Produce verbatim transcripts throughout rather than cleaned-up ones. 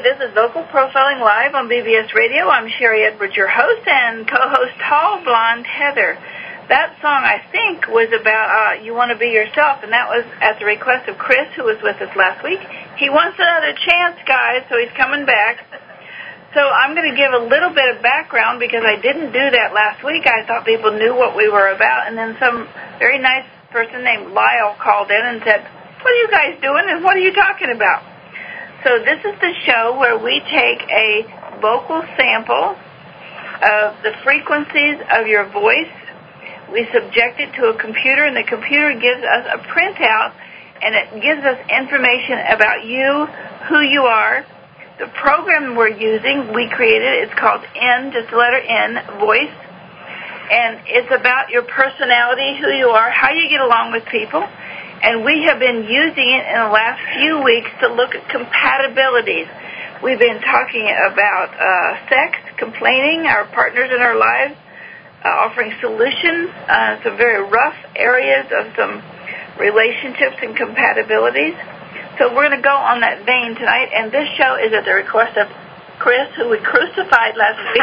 This is Vocal Profiling Live on B B S Radio. I'm Sherry Edwards, your host, and co-host Tall Blonde Heather. That song, I think, was about uh, You Want to Be Yourself, and that was at the request of Chris, who was with us last week. He wants another chance, guys, so he's coming back. So I'm going to give a little bit of background because I didn't do that last week. I thought people knew what we were about, and then some very nice person named Lyle called in and said, "What are you guys doing, and what are you talking about?" So this is the show where we take a vocal sample of the frequencies of your voice. We subject it to a computer, and the computer gives us a printout, and it gives us information about you, who you are. The program we're using, we created, it's called N, just the letter N, voice. And it's about your personality, who you are, how you get along with people. And we have been using it in the last few weeks to look at compatibilities. We've been talking about uh, sex, complaining, our partners in our lives, uh, offering solutions, uh, some very rough areas of some relationships and compatibilities. So we're going to go on that vein tonight, and this show is at the request of Chris, who we crucified last week,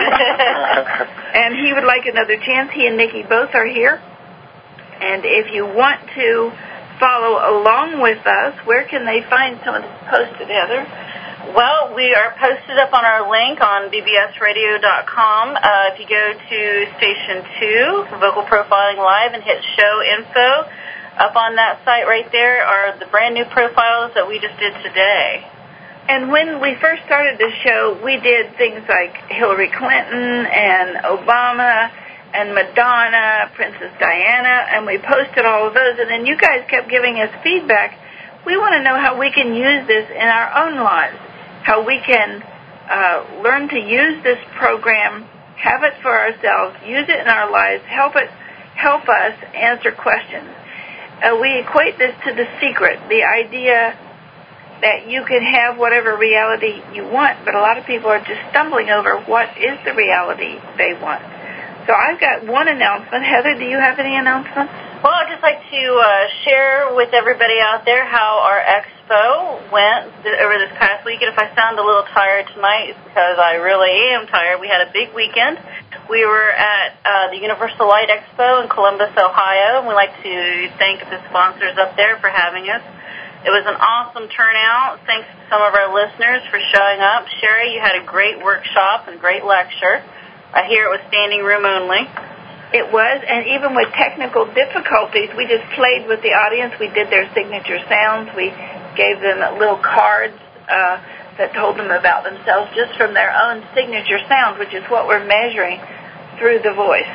and he would like another chance. He and Nikki both are here. And if you want to follow along with us, where can they find some of this posted, Heather? Well, we are posted up on our link on b b s radio dot com. Uh, if you go to Station two, Vocal Profiling Live, and hit Show Info, up on that site right there are the brand new profiles that we just did today. And when we first started the show, we did things like Hillary Clinton and Obama and Madonna, Princess Diana, and we posted all of those, and then you guys kept giving us feedback. We want to know how we can use this in our own lives, how we can uh, learn to use this program, have it for ourselves, use it in our lives, help it, help us answer questions. Uh, we equate this to The Secret, the idea that you can have whatever reality you want, but a lot of people are just stumbling over what is the reality they want. So I've got one announcement. Heather, do you have any announcements? Well, I'd just like to uh, share with everybody out there how our expo went over this past week. And if I sound a little tired tonight, it's because I really am tired. We had a big weekend. We were at uh, the Universal Light Expo in Columbus, Ohio, and we'd like to thank the sponsors up there for having us. It was an awesome turnout. Thanks to some of our listeners for showing up. Sherry, you had a great workshop and great lecture. I hear it was standing room only. It was, and even with technical difficulties, we just played with the audience. We did their signature sounds. We gave them little cards uh, that told them about themselves just from their own signature sounds, which is what we're measuring through the voice.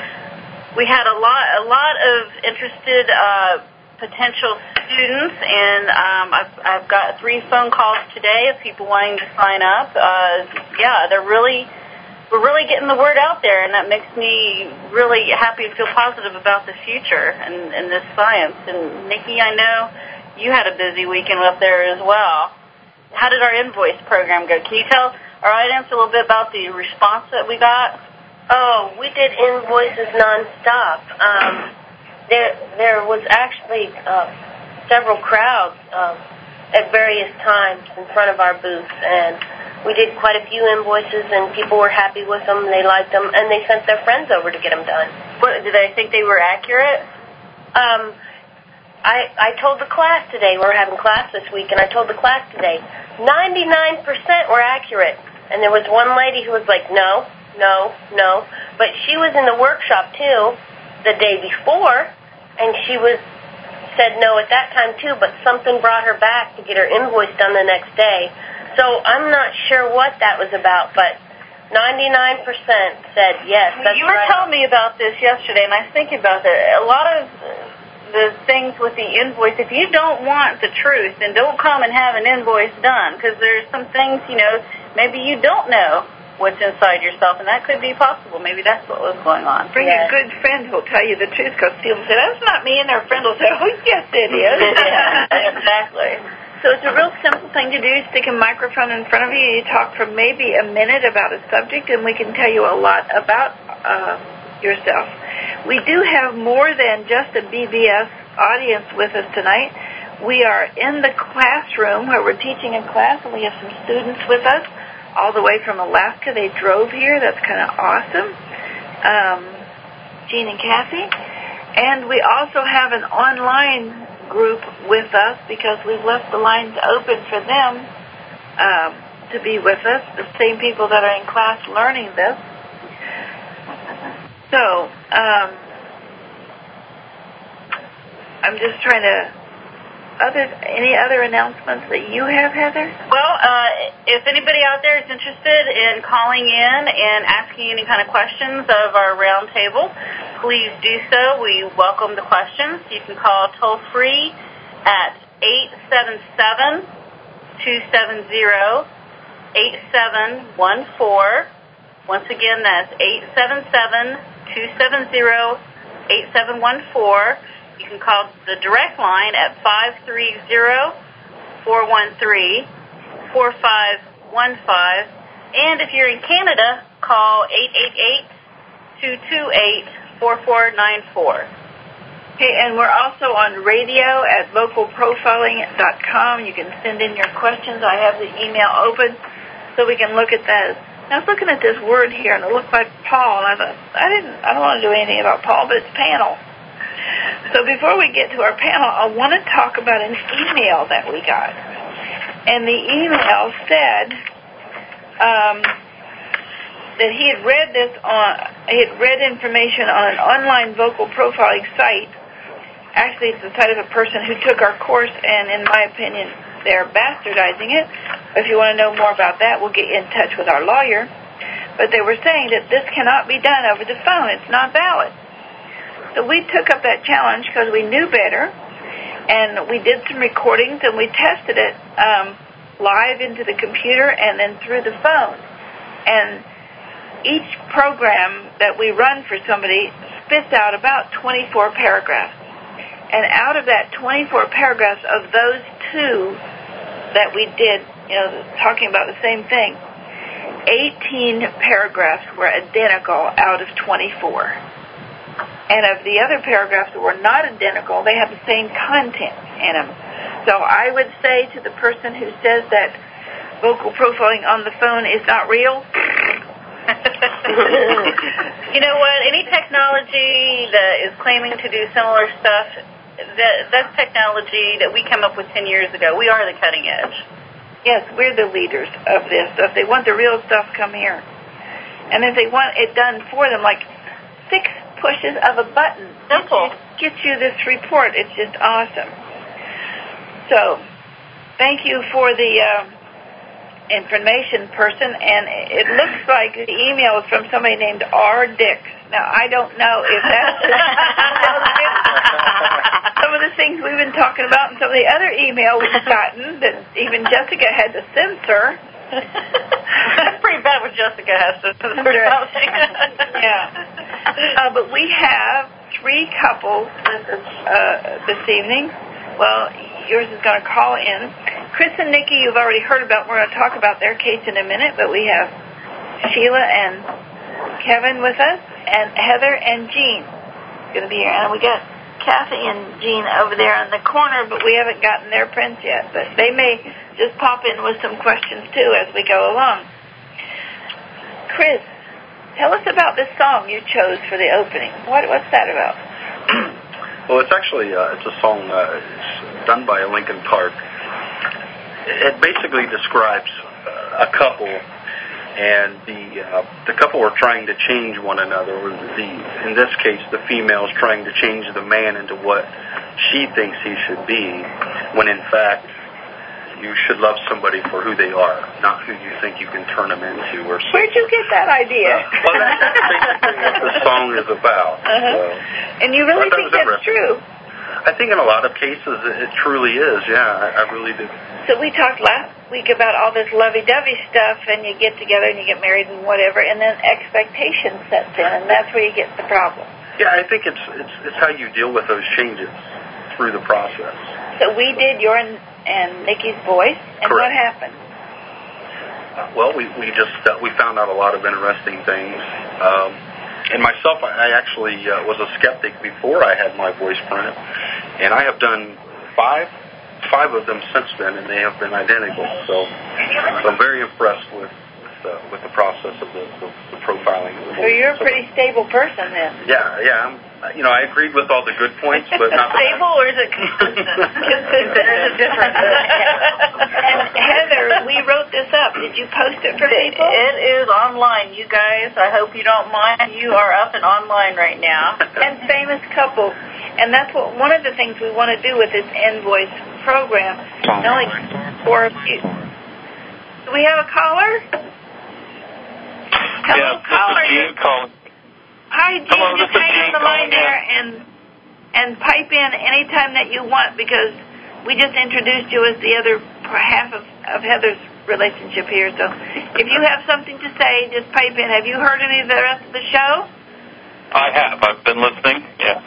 We had a lot, a lot of interested uh, potential students, and um, I've, I've got three phone calls today of people wanting to sign up. Uh, yeah, they're really... We're really getting the word out there, and that makes me really happy and feel positive about the future and, and this science. And, Nikki, I know you had a busy weekend up there as well. How did our invoice program go? Can you tell our audience a little bit about the response that we got? Oh, we did invoices nonstop. Um, there, there was actually uh, several crowds um, at various times in front of our booth, and we did quite a few invoices, and people were happy with them. They liked them, and they sent their friends over to get them done. What, did they think they were accurate? Um, I, I told the class today, we were having class this week, and I told the class today, ninety-nine percent were accurate. And there was one lady who was like, no, no, no. But she was in the workshop, too, the day before, and she was said no at that time, too, but something brought her back to get her invoice done the next day. So I'm not sure what that was about, but ninety-nine percent said yes. That's you were right. telling me about this yesterday, and I was thinking about that. A lot of the things with the invoice, if you don't want the truth, then don't come and have an invoice done, because there's some things, you know, maybe you don't know what's inside yourself, and that could be possible. Maybe that's what was going on. Bring yes. a good friend who'll tell you the truth, because she'll say, that's not me, and their friend will say, oh, yes, it is. Yeah, exactly. So it's a real simple thing to do. Stick a microphone in front of you. You talk for maybe a minute about a subject, and we can tell you a lot about uh, yourself. We do have more than just a B B S audience with us tonight. We are in the classroom where we're teaching a class, and we have some students with us all the way from Alaska. They drove here. That's kind of awesome. Um, Jean and Kathy. And we also have an online group with us because we've left the lines open for them um, to be with us, the same people that are in class learning this. So, um, I'm just trying to... Other, any other announcements that you have, Heather? Well, uh, if anybody out there is interested in calling in and asking any kind of questions of our round table, please do so. We welcome the questions. You can call toll-free at eight seven seven, two seven zero, eight seven one four. Once again, that's eight seven seven, two seven zero, eight seven one four. You can call the direct line at five three zero, four one three, four five one five. And if you're in Canada, call eight eight eight, two two eight, four four nine four. Okay, and we're also on radio at local profiling dot com. You can send in your questions. I have the email open so we can look at that. I was looking at this word here, and it looked like Paul. And I thought, I didn't, I don't want to do anything about Paul, but it's panel. So before we get to our panel, I want to talk about an email that we got. And the email said um, that he had read this on, he had read information on an online vocal profiling site. Actually, it's the site of a person who took our course, and in my opinion, they're bastardizing it. If you want to know more about that, we'll get you in touch with our lawyer. But they were saying that this cannot be done over the phone. It's not valid. So we took up that challenge because we knew better, and we did some recordings, and we tested it um, live into the computer and then through the phone. And each program that we run for somebody spits out about twenty-four paragraphs. And out of that twenty-four paragraphs, of those two that we did, you know, talking about the same thing, eighteen paragraphs were identical out of twenty-four. And of the other paragraphs that were not identical, they have the same content in them. So I would say to the person who says that vocal profiling on the phone is not real, you know what? Any technology that is claiming to do similar stuff, that, that's technology that we came up with ten years ago. We are the cutting edge. Yes, we're the leaders of this. So if they want the real stuff, come here. And if they want it done for them, like six pushes of a button, simple, get you this report. It's just awesome. So, thank you for the uh, information person, and it looks like the email is from somebody named R. Dix. Now, I don't know if that's some of the things we've been talking about, and some of the other emails we've gotten that even Jessica had to censor. That's pretty bad what Jessica has to censor something. Yeah. Uh, but we have three couples with us uh, this evening. Well, yours is going to call in. Chris and Nikki, you've already heard about. We're going to talk about their case in a minute, but we have Sheila and Kevin with us, and Heather and Jean going to be here. And we got Kathy and Jean over there in the corner, but we haven't gotten their prints yet. But they may just pop in with some questions, too, as we go along. Chris, tell us about this song you chose for the opening. What, what's that about? Well, it's actually uh, it's a song uh, it's done by Linkin Park. It basically describes uh, a couple, and the uh, the couple are trying to change one another. Or the in this case, the female is trying to change the man into what she thinks he should be, when in fact you should love somebody for who they are, not who you think you can turn them into. Or something. Where'd you get that idea? Uh, well, that's basically what the song is about. Uh-huh. So, and you really think that that's true? I think in a lot of cases it, it truly is, yeah, I, I really do. So we talked last week about all this lovey-dovey stuff, and you get together and you get married and whatever, and then expectation sets in, and that's where you get the problem. Yeah, I think it's it's, it's how you deal with those changes through the process. So we did your and, and Nikki's voice, and Correct. What happened? Uh, well, we we just uh, we found out a lot of interesting things. Um, and myself, I, I actually uh, was a skeptic before I had my voice print, and I have done five five of them since then, and they have been identical. So, so I'm very impressed with with, uh, with the process of the, the, the profiling. So you're a pretty stable person then. Yeah, yeah. I'm, you know, I agreed with all the good points, but not stable, or is it consistent? Consistent. There's a difference. And Heather, we wrote this up. Did you post it for people? It is online, you guys. I hope you don't mind. You are up and online right now. And famous couple. And that's what one of the things we want to do with this Invoice program. Not only for you. Do we have a caller? Hello, yes, caller. this is Gene calling. Hi, Gene. Hello, Just this is hang on Gene the line calling there and and pipe in anytime that you want, because we just introduced you as the other half of, of Heather's relationship here. So if you have something to say, just pipe in. Have you heard any of the rest of the show? I have. I've been listening, yes.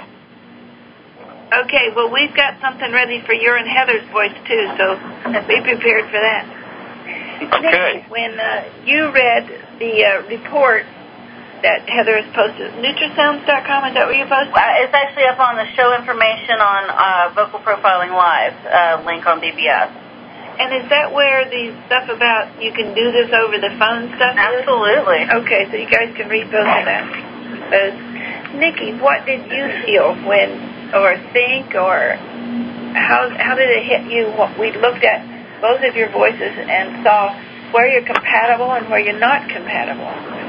Okay, well, we've got something ready for your and Heather's voice, too, so be prepared for that. Okay. Nick, when uh, you read the uh, report that Heather has posted, Nutrisounds dot com, is that where you posted? Uh, it's actually up on the show information on uh, Vocal Profiling Live, uh, link on B B S. And is that where the stuff about you can do this over the phone stuff is? Absolutely. Okay, so you guys can read both of that. Uh, Nikki, what did you feel when, or think, or how how did it hit you? What we looked at both of your voices and saw where you're compatible and where you're not compatible.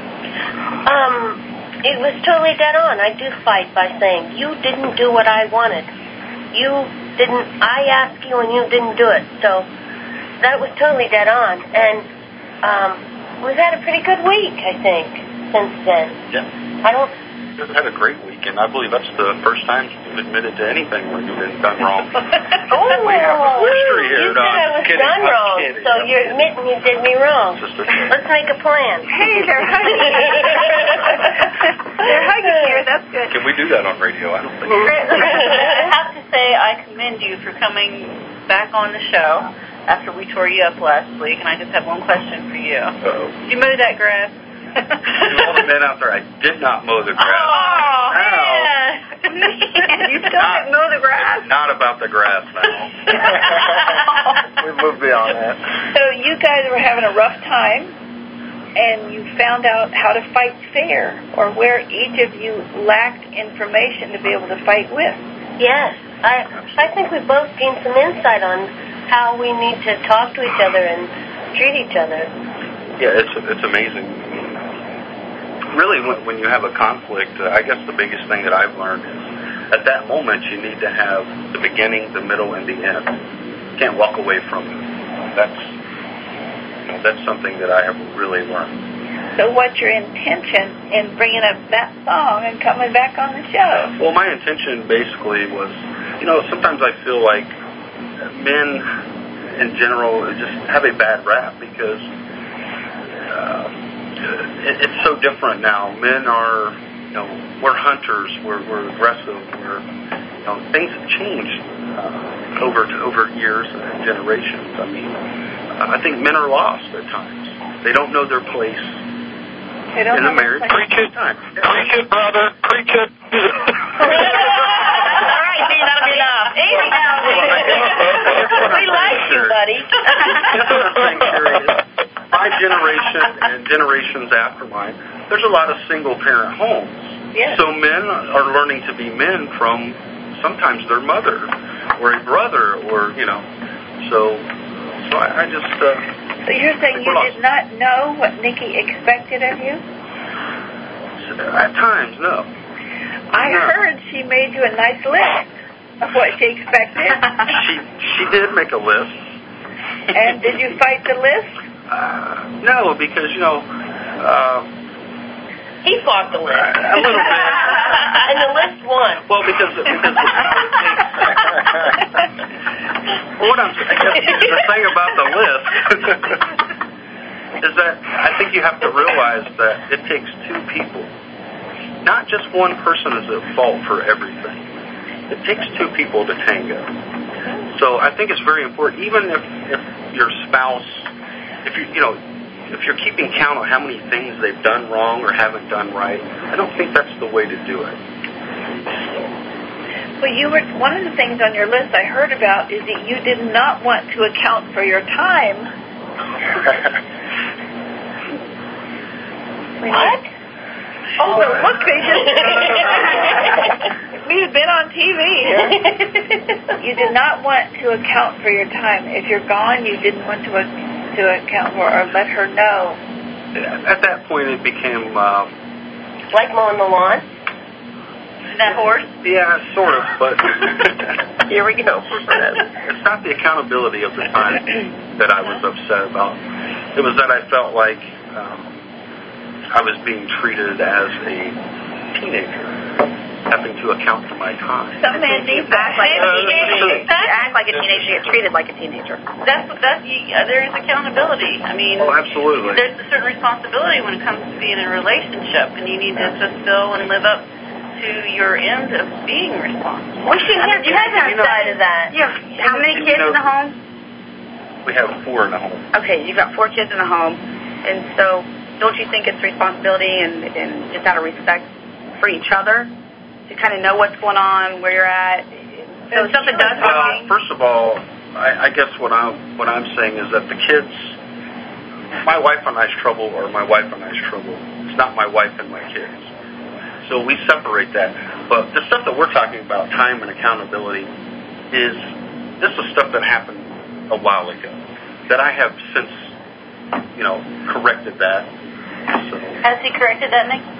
Um, it was totally dead on. I do fight by saying, you didn't do what I wanted. You didn't, I asked you and you didn't do it. So that was totally dead on. And um, we've had a pretty good week, I think, since then. Yeah. I don't... We've had a great week, and I believe that's the first time you've admitted to anything when you've been done wrong. Oh, we have a history here. You No, said I was kidding, done wrong, kidding. so you're admitting you did me wrong. Sister. Let's make a plan. Hey, they're hugging. They're hugging here. That's good. Can we do that on radio? I don't think. I have to say I commend you for coming back on the show after we tore you up last week, and I just have one question for you. Uh-oh. Did you mow that grass? To all the men out there, I did not mow the grass. Oh, man. You still didn't mow the grass? It's not about the grass now. We moved beyond that. So you guys were having a rough time, and you found out how to fight fair, or where each of you lacked information to be able to fight with. Yes. I I think we both gained some insight on how we need to talk to each other and treat each other. Yeah, it's it's amazing. Really, when, when you have a conflict, uh, I guess the biggest thing that I've learned is at that moment you need to have the beginning, the middle, and the end. You can't walk away from it. That's you know, that's something that I have really learned. So what's your intention in bringing up that song and coming back on the show? Well, my intention basically was, you know, sometimes I feel like men in general just have a bad rap because uh, it, it's so different now. Men are, you know, we're hunters, we're, we're aggressive, we're, you know, things have changed uh, over over years and generations. I mean, uh, I think men are lost at times. They don't know their place They don't in the know marriage. Preach it, preach it, brother, preach it. All right, Dean, that'll be enough. Easy now, Dean. We like you, buddy. That's what I'm saying, Sherry, is my generation and generations after mine, there's a lot of single-parent homes. Yes. So men are learning to be men from sometimes their mother or a brother or, you know, so so I, I just... Uh, So you're saying you did not know what Nikki expected of you? At times, no. I No. heard she made you a nice list of what she expected. She she did make a list. And did you fight the list? Uh, no, because, you know, uh, He fought the list. a little bit. And the list won. Well, because, because well, what I'm saying, the thing about the list is that I think you have to realize that it takes two people. Not just one person is at fault for everything. It takes two people to tango. So I think it's very important, even if, if your spouse, if you, you know, if you're keeping count on how many things they've done wrong or haven't done right, I don't think that's the way to do it. Well, you were one of the things on your list I heard about is that you did not want to account for your time. What? Oh, look, they just... We had been on T V here. You did not want to account for your time. If you're gone, you didn't want to to account for or let her know. At that point, it became... Uh, like mowing the lawn? That horse? Yeah, sort of, but... Here we go. It's not the accountability of the time that I was upset about. It was that I felt like um, I was being treated as a teenager, having to account for my time. Some men need that. Like a teenager. You act like a teenager, you get treated like a teenager. That's that's you, uh, there's accountability. I mean, oh, absolutely. There's a certain responsibility when it comes to being in a relationship, and you need to fulfill and live up to your end of being responsible. Well, she has, you have that side of that. Yeah. How many kids in the home? We have four in the home. Okay, you've got four kids in the home, and so don't you think it's responsibility and, and just out of respect for each other to kind of know what's going on, where you're at? So if something does Well, happen. first of all, I, I guess what I'm what I'm saying is that the kids, my wife and I's trouble, or my wife and I's trouble. It's not my wife and my kids. So we separate that. But the stuff that we're talking about, time and accountability, is this is stuff that happened a while ago that I have since, you know, corrected that. So. Has he corrected that, Nick?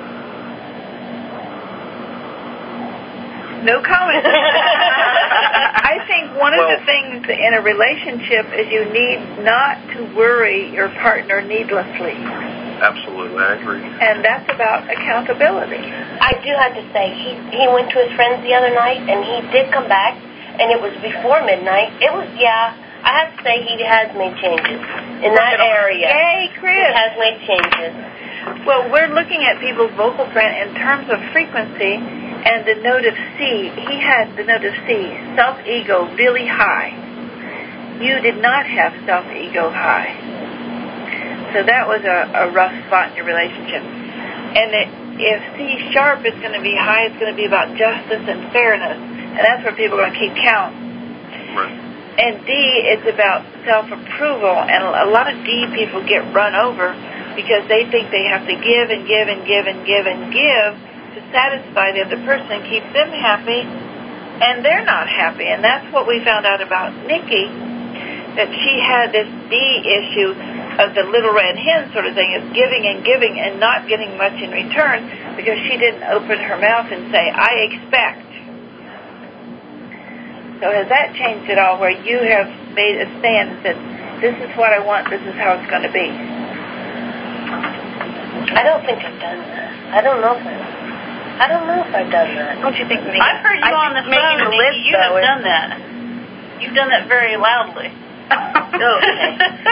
No comment. I think one of well, the things in a relationship is you need not to worry your partner needlessly. Absolutely, I agree. And that's about accountability. I do have to say, he he went to his friends the other night, and he did come back, and it was before midnight. It was, yeah, I have to say he has made changes in that area. Yay, Chris. He has made changes. Well, we're looking at people's vocal print in terms of frequency and the note of C. He had the note of C, self-ego, really high. You did not have self-ego high. So that was a, a rough spot in your relationship. And it, if C sharp is going to be high, it's going to be about justice and fairness. And that's where people are going to keep count. Right. And D, it's about self-approval. And a lot of D people get run over because they think they have to give and give and give and give and give to satisfy the other person and keep them happy. And they're not happy. And that's what we found out about Nikki, that she had this D issue of the little red hen sort of thing, of giving and giving and not getting much in return because she didn't open her mouth and say, I expect. So has that changed at all where you have made a stand and said, this is what I want, this is how it's going to be? I don't think I've done that. I don't know if I've, I don't know if I've done that. Don't you think, Nikki? I've heard you I on the think making phone, a list, Nikki. You though, have is- done that. You've done that very loudly. Okay.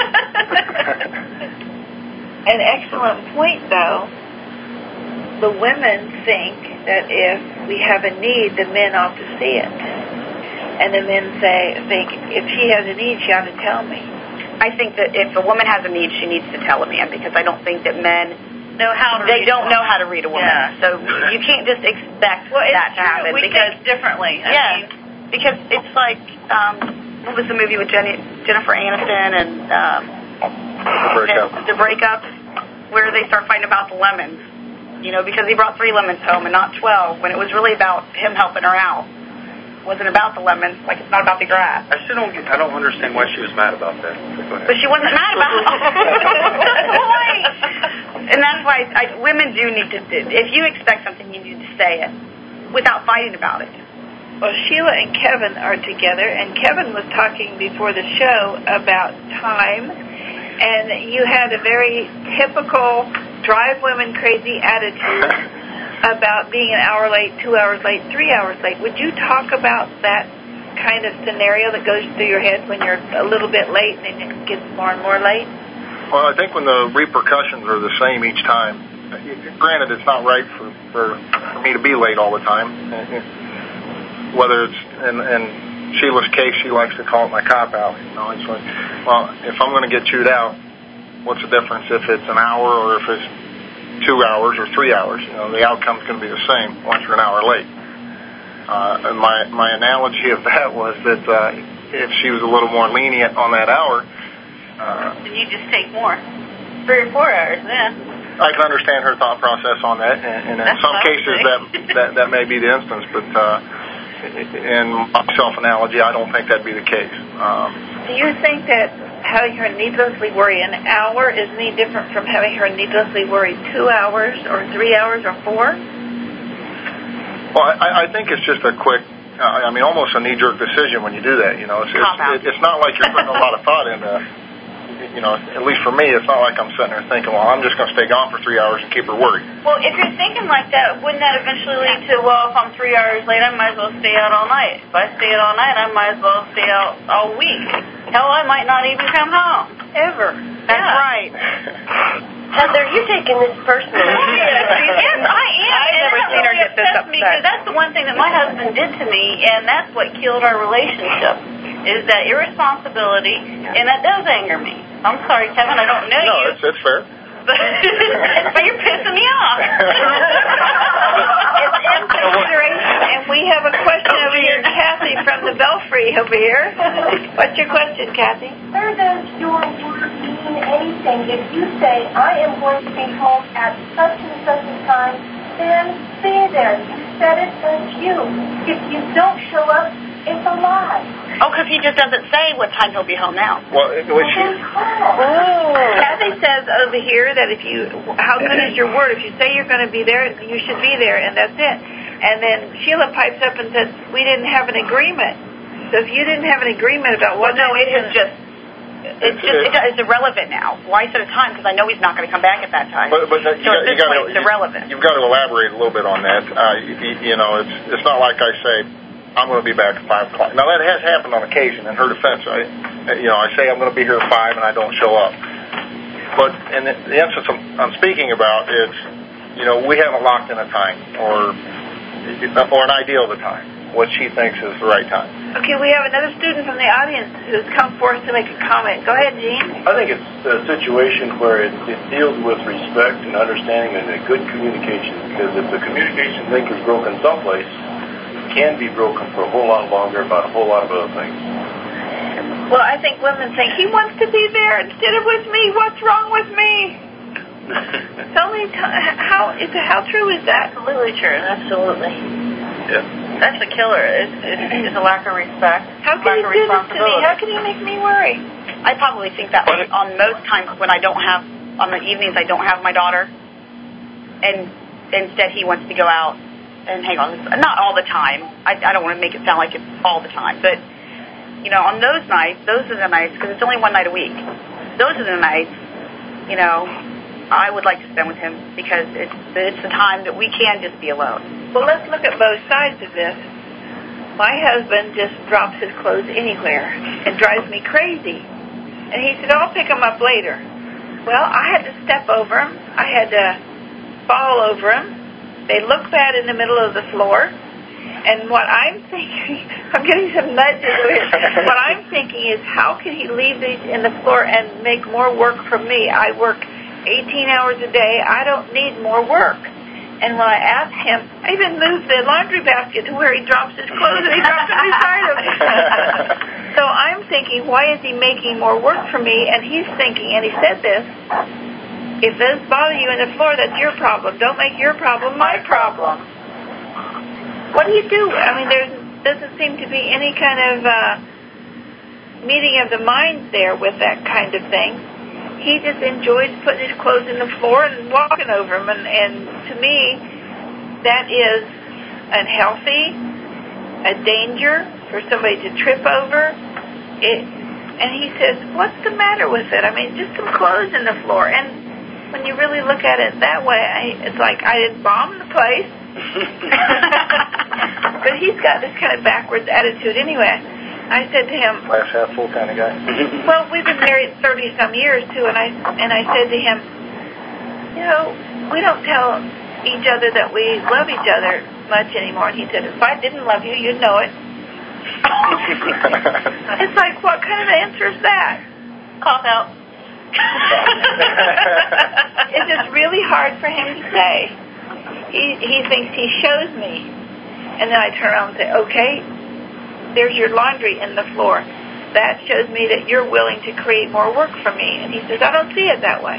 An excellent point, though. The women think that if we have a need, the men ought to see it. And the men say, think, if she has a need, she ought to tell me. I think that if a woman has a need, she needs to tell a man, because I don't think that men, know how to they read don't a know woman. how to read a woman. Yeah. So you can't just expect Well, it's that to true. happen. We because think differently. I yeah, mean, because it's like, um, what was the movie with Jenny, Jennifer Aniston and um, The breakup. The, the breakup, where they start fighting about the lemons, you know, because he brought three lemons home and not twelve, when it was really about him helping her out. It wasn't about the lemons, like it's not about the grass. I still don't get, I don't understand why she was mad about that. Go ahead. But she wasn't mad about it. That's the point. And that's why I, women do need to, if you expect something, you need to say it without fighting about it. Well, Sheila and Kevin are together, and Kevin was talking before the show about time, and you had a very typical drive women crazy attitude about being an hour late, two hours late, three hours late. Would you talk about that kind of scenario that goes through your head when you're a little bit late and it gets more and more late? Well, I think when the repercussions are the same each time, granted, it's not right for, for, for me to be late all the time. Whether it's, in, in Sheila's case, she likes to call it my cop-out. You know, it's like, well, if I'm going to get chewed out, what's the difference if it's an hour or if it's two hours or three hours? You know, the outcome's going to be the same once you're an hour late. Uh, and my, my analogy of that was that uh, if she was a little more lenient on that hour, uh, then you just take more, three or four hours then. I can understand her thought process on that, and, and in That's some cases that, that that may be the instance, but uh, in my self-analogy, I don't think that'd be the case. Um, Do you think that having her needlessly worry an hour is any different from having her needlessly worry two hours or three hours or four? Well, I, I think it's just a quick, uh, I mean, almost a knee-jerk decision when you do that. You know, it's it's, it, it's not like you're putting a lot of thought into. You know, at least for me, it's not like I'm sitting there thinking, well, I'm just going to stay gone for three hours and keep her worried. Well, if you're thinking like that, wouldn't that eventually lead to, well, if I'm three hours late, I might as well stay out all night. If I stay out all night, I might as well stay out all week. Hell, I might not even come home. Ever. That's yeah. right. Heather, you're taking this personally. Yes, yes, I am. I've and never that seen her really get this upsets me because upset. that's the one thing that my husband did to me, and that's what killed our relationship, is that irresponsibility, and that does anger me. I'm sorry, Kevin, I don't know no, you. No, it's, it's fair. But, but you're pissing me off. It's in consideration, and we have a question over here, Kathy from the Belfry over here. What's your question, Kathy? Where does your word mean anything? If you say, I am going to be home at such and such a time, then be there. You said it, that's you. If you don't show up, it's a lie. Oh, because he just doesn't say what time he'll be home now. Well, it, well she, Oh. Kathy says over here that if you, how good is your word? If you say you're going to be there, you should be there, and that's it. And then Sheila pipes up and says, we didn't have an agreement. So if you didn't have an agreement about what... Well, no, it is just... It's just it, it's irrelevant now. Why set a time? Because I know he's not going to come back at that time. But, but you so got, at this you got point, to, it's irrelevant. You, you've got to elaborate a little bit on that. Uh, you, you know, it's it's not like I say, I'm going to be back at five o'clock. Now, that has happened on occasion. In her defense, I, you know, I say I'm going to be here at five and I don't show up. But in the, the instance I'm, I'm speaking about, it's, you know, we haven't locked in a time or or an ideal of a time, what she thinks is the right time. Okay, we have another student from the audience who's come forth to make a comment. Go ahead, Gene. I think it's a situation where it, it deals with respect and understanding and a good communication, because if the communication link is broken someplace, it can be broken for a whole lot longer about a whole lot of other things. Well, I think women think, he wants to be there instead of with me. What's wrong with me? Tell me, how, is, how true is that? Absolutely true. Absolutely. Yeah. That's a killer. It's, it's, it's a lack of respect. How can you do this to me? How can you make me worry? I probably think that way on most times when I don't have, on the evenings I don't have my daughter, and instead he wants to go out and hang on. Not all the time. I, I don't want to make it sound like it's all the time, but, you know, on those nights, those are the nights, because it's only one night a week. Those are the nights, you know, I would like to spend with him because it's it's the time that we can just be alone. Well, let's look at both sides of this. My husband just drops his clothes anywhere and drives me crazy. And he said, oh, I'll pick them up later. Well, I had to step over them. I had to fall over them. They look bad in the middle of the floor. And what I'm thinking, I'm getting some nudges over here. What I'm thinking is, how can he leave these in the floor and make more work for me? I work eighteen hours a day. I don't need more work. And when I asked him, I even moved the laundry basket to where he drops his clothes, and he drops it beside him. So I'm thinking, why is he making more work for me? And he's thinking, and he said this, if those bother you in the floor, that's your problem. Don't make your problem my problem. What do you do? I mean, there doesn't seem to be any kind of uh, meeting of the minds there with that kind of thing. He just enjoys putting his clothes in the floor and walking over them. And, and to me, that is unhealthy, a danger for somebody to trip over. It, and he says, what's the matter with it? I mean, just some clothes in the floor. And when you really look at it that way, I, it's like, I didn't bomb the place. But he's got this kind of backwards attitude anyway. I said to him, glass half full kind of guy. Well, we've been married thirty some years too, and I and I said to him, you know, we don't tell each other that we love each other much anymore. And he said, if I didn't love you, you'd know it. It's like, what kind of answer is that? Cough out. It's just really hard for him to say. He he thinks he shows me. And then I turn around and say, okay, there's your laundry in the floor. That shows me that you're willing to create more work for me. And he says, I don't see it that way.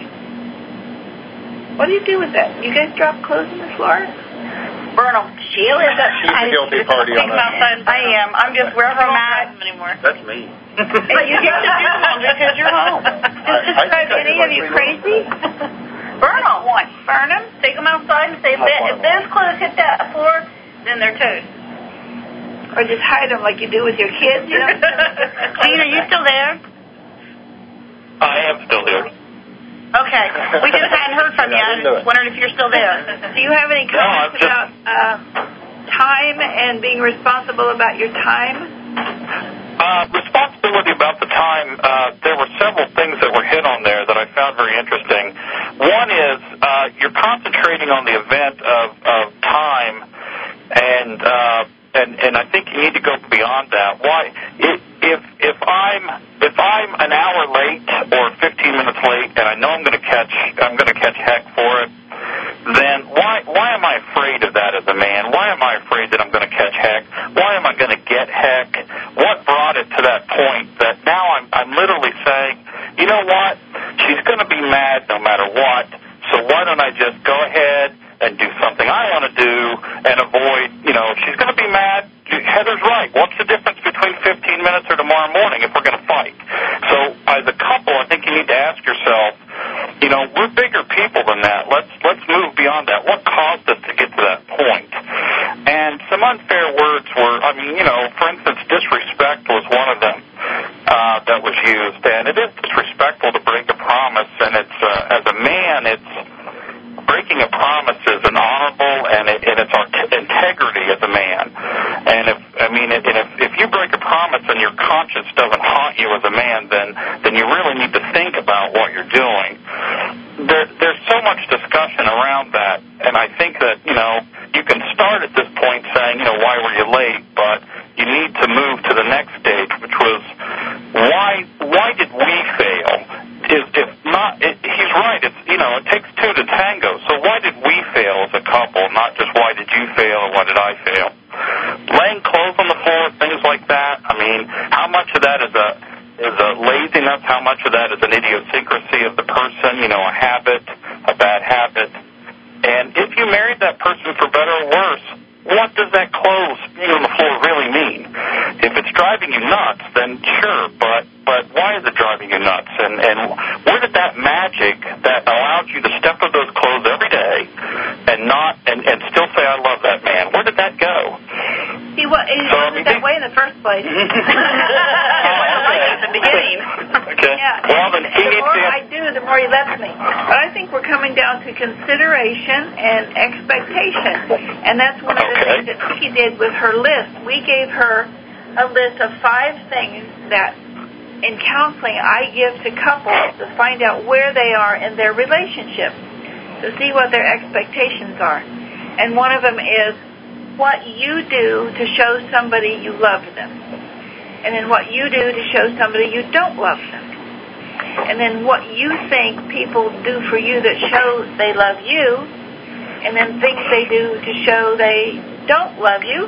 What do you do with that? You guys drop clothes on the floor? Burn them. Sheila is a She's a guilty party on that. I am. I'm just wherever I'm at. Anymore. That's me. And you get to do laundry because you're home. Does this drive any of you crazy? Burn them. One. Burn them? Take them outside and say, if, they, if those clothes hit that floor, then they're toast. Or just hide them like you do with your kids, you know? Gene, are you still there? I am still here. Okay. We just hadn't heard from you. I was wondering if you're still there. Do you have any comments just- about uh, time and being responsible about your time? Uh, responsibility about the time, uh, there were several things that were hit on there that I found very interesting. One is uh, you're concentrating on the event of, of time, and, uh, and and I think you need to go beyond that. Why? If if I'm if I'm an hour late or fifteen minutes late, and I know I'm going to catch I'm going to catch heck for it, then why why am I afraid of that as a man? Why am I afraid that I'm going to catch heck? Why am I going to get heck? What brought it to that point that now I'm I'm literally saying, you know what? She's going to be mad no matter what. So why don't I just go ahead and do something I want to do and avoid, you know, if she's going to be mad, Heather's right. What's the difference between fifteen minutes or tomorrow morning if we're going to fight? So as a couple, I think you need to ask yourself, you know, we're bigger people than that. Let's let's move beyond that. What caused us to get to that point? And some unfair words were, I mean, you know, for instance, disrespect was one of them uh, that was used. And it is disrespectful to break a promise. And it's uh, as a man, it's breaking a promise is an honorable and, it, and it's our t- integrity as a man. And if I mean, it, and if, if you break a promise and your conscience doesn't haunt you as a man, then then you really need to think about what you're doing. There, there's so much discussion around that, and I think that you know you can start at this point saying, you know, why were you late? But you need to move to the next stage, which was why why did we fail? Is if not, it, he's right. It's you know, it takes two to tango. So why did we fail as a couple? Not just why did you fail or why did I fail? Laying clothes on the floor, things like that. I mean, how much of that is a is a laziness? How much of that is an idiosyncrasy of the person? You know, a habit, a bad habit. And if you married that person for better or worse, what does that clothes being on the floor really mean? If it's driving you nuts, then sure, but but why is it driving you nuts? And and where did that magic that allowed you to step on those clothes every day and not and, and still say I love that man? Where did that go? He, wa- he So, wasn't that way in the first place. It wasn't like it at the beginning. Okay. Yeah. Well, then he The needs more to. I do, the more he lets me. But I think we're coming down to consideration and expectation. And that's one of the Okay. things that she did with her list. We gave her a list of five things that in counseling I give to couples to find out where they are in their relationship, to see what their expectations are. And one of them is what you do to show somebody you love them. And then what you do to show somebody you don't love them. And then what you think people do for you that show they love you. And then things they do to show they don't love you.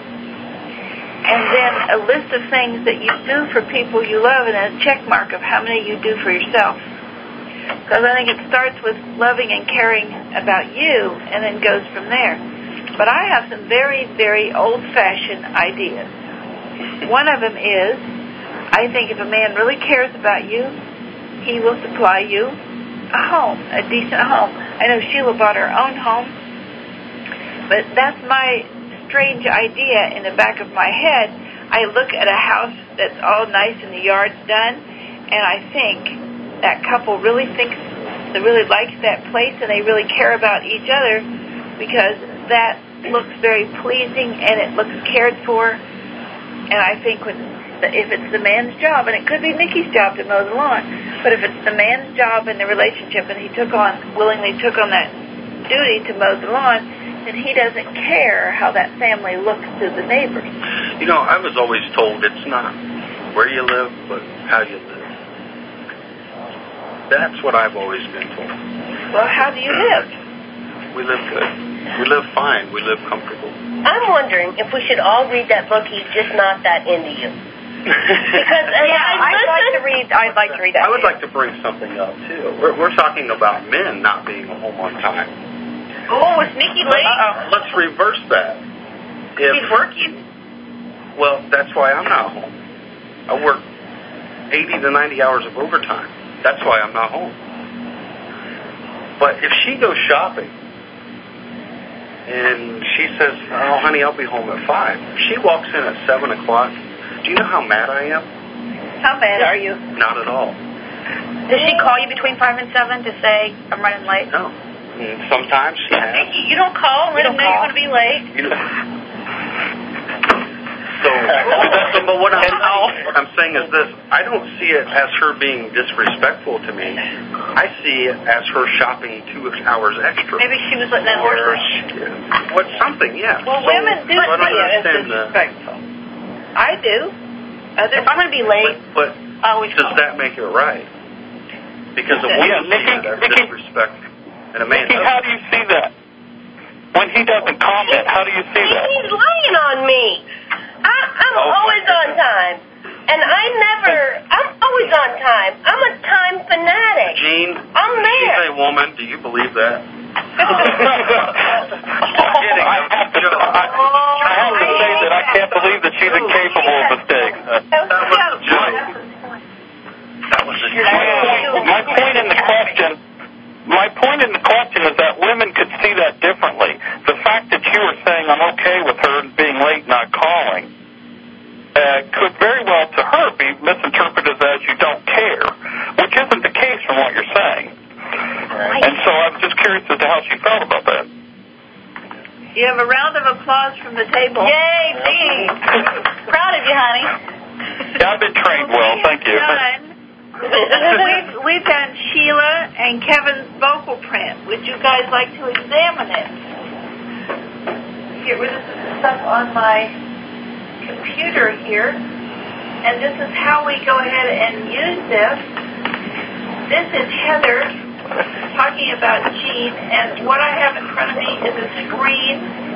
And then a list of things that you do for people you love and a check mark of how many you do for yourself. Because I think it starts with loving and caring about you and then goes from there. But I have some very, very old-fashioned ideas. One of them is, I think if a man really cares about you, he will supply you a home, a decent home. I know Sheila bought her own home, but that's my strange idea in the back of my head. I look at a house that's all nice and the yard's done, and I think that couple really thinks, they really likes that place and they really care about each other because that looks very pleasing and it looks cared for. And I think when, if it's the man's job, and it could be Nikki's job to mow the lawn, but if it's the man's job in the relationship and he took on, willingly took on that duty to mow the lawn, then he doesn't care how that family looks to the neighbors. You know, I was always told it's not where you live, but how you live. That's what I've always been told. Well, how do you live? We live good. We live fine. We live comfortable. I'm wondering if we should all read that book, He's Just Not That Into You. Because uh, yeah, I I'd like to read. I'd like to read that. I would too. like to bring something up too. We're, we're talking about men not being home on time. Oh, was Nikki late? Uh-oh. Let's reverse that. If, He's working. Well, that's why I'm not home. I work eighty to ninety hours of overtime. That's why I'm not home. But if she goes shopping and she says, "Oh, honey, I'll be home at five," she walks in at seven o'clock. Do you know how mad I am? How mad are you? Not at all. Does she call you between five and seven to say I'm running late? No. And sometimes she has. Nikki, you don't call and let You him don't know you're call? going to be late. You know. So, but what I'm, what I'm saying is this: I don't see it as her being disrespectful to me. I see it as her shopping two hours extra. Maybe she was letting that horse Or leash. what something, yeah. Well, so, women do so I don't see it as understand the- disrespectful. I do. Others, if I'm going to be late, But, but I always does call. that make it right? Because a Yeah, woman Nikki, sees it as Nikki- disrespect, and a man Nikki, how doesn't. do you see that? When he doesn't comment, how do you see that? He's lying on me. I, I'm Oh, always my on time. And I never, I'm always on time. I'm a time fanatic. Jean, I'm there. she's a woman. Do you believe that? Kidding. I have to, I, I have to say that I can't believe that she's incapable of mistakes. That was a joke. That was a joke. My point in the question, my point in the question is that women could see that differently. The fact that you were saying I'm okay with her being late, not calling, uh, could very well to her be misinterpreted as you don't care, which isn't the case from what you're saying. And so I'm just curious as to how she felt about that. You have a round of applause from the table. Yay, Dee. Proud of you, honey. Yeah, I've been trained well, thank you. Done. we've, we've done Sheila and Kevin's vocal print. Would you guys like to examine it? Get rid of the stuff on my computer here. And this is how we go ahead and use this. This is Heather talking about Jean, and what I have in front of me is a screen.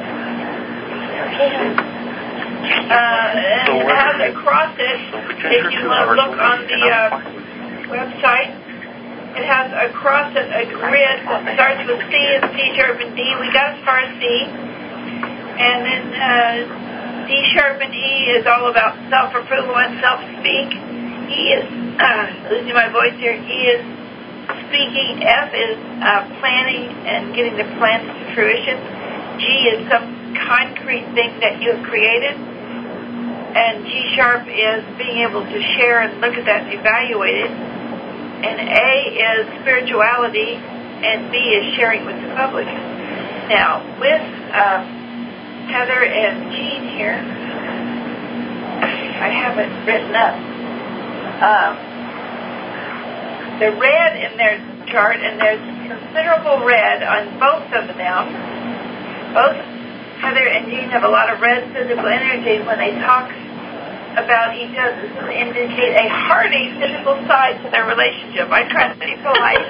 Uh, and it has across it, if you want to look on the uh, website, it has across it a grid that starts with C and C sharp and D. We got as far as C. And then uh, D sharp and E is all about self-approval and self-speak. E is, uh, losing my voice here, E is speaking. F is uh, planning and getting the plan to fruition. G is some concrete thing that you have created. And G sharp is being able to share and look at that and evaluate it. And A is spirituality, and B is sharing with the public. Now, with um, Heather and Jean here, I have it written up. Um, the red in their chart, and there's considerable red on both of them. Both Heather and Jean have a lot of red physical energy when they talk about each other to indicate a hearty physical side to their relationship. I try to be polite.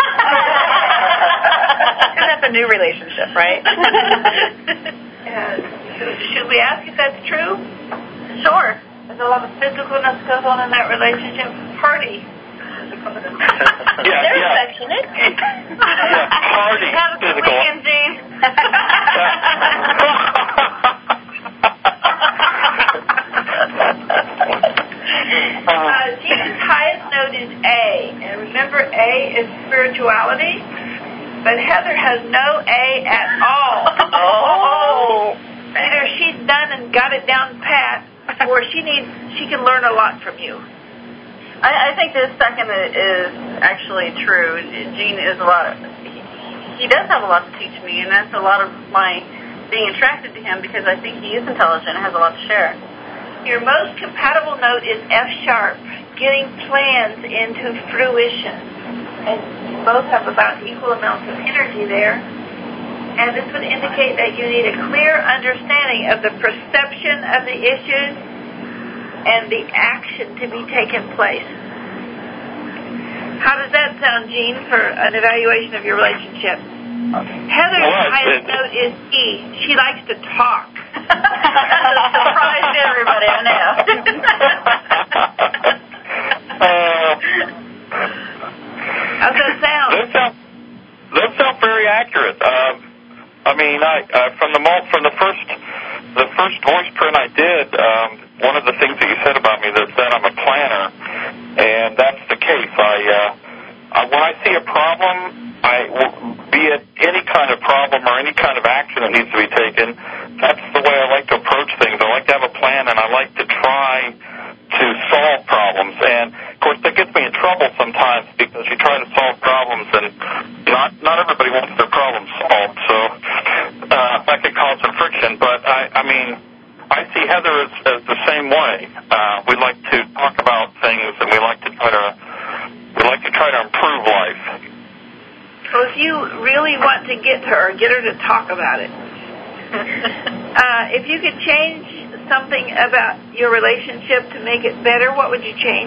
And that's a new relationship, right? And should we ask if that's true? Sure. There's a lot of physicalness goes on in that relationship. Hearty. Yeah, They're yeah. affectionate. Yeah, party. Have a good Physical. weekend, Jean. Uh, Jean's highest note is A, and remember A is spirituality, but Heather has no A at all. Oh. Either she's done and got it down pat, or she needs she can learn a lot from you. I, I think this second is actually true. Gene is a lot of, he, he does have a lot to teach me, and that's a lot of my being attracted to him because I think he is intelligent and has a lot to share. Your most compatible note is F sharp, getting plans into fruition. And you both have about equal amounts of energy there. And this would indicate that you need a clear understanding of the perception of the issues and the action to be taken place. How does that sound, Jean, for an evaluation of your relationship? Heather's What? highest It- note is E. She likes to talk. Surprise to everybody, I know. uh, How's that sound? Those sound, those sound very accurate. Um, I mean, I uh, from the mo- from the first the first voice print I did, um, one of the things that you said about me that said I'm a planner, and that's the case. I, uh, I when I see a problem, I be it any kind of problem or any kind of action that needs to be taken, that's the way I like to approach things. I like to have a plan, and I like to try to solve problems. And of course, that gets me in trouble sometimes because you try to solve problems, and not not everybody wants their problems solved. So uh, that could cause some friction. But I, I mean, I see Heather as, as the same way. Uh, we like to talk about things, and we like to try to we like to try to improve life. Well, if you really want to get her, get her to talk about it. uh, if you could change something about your relationship to make it better, what would you change?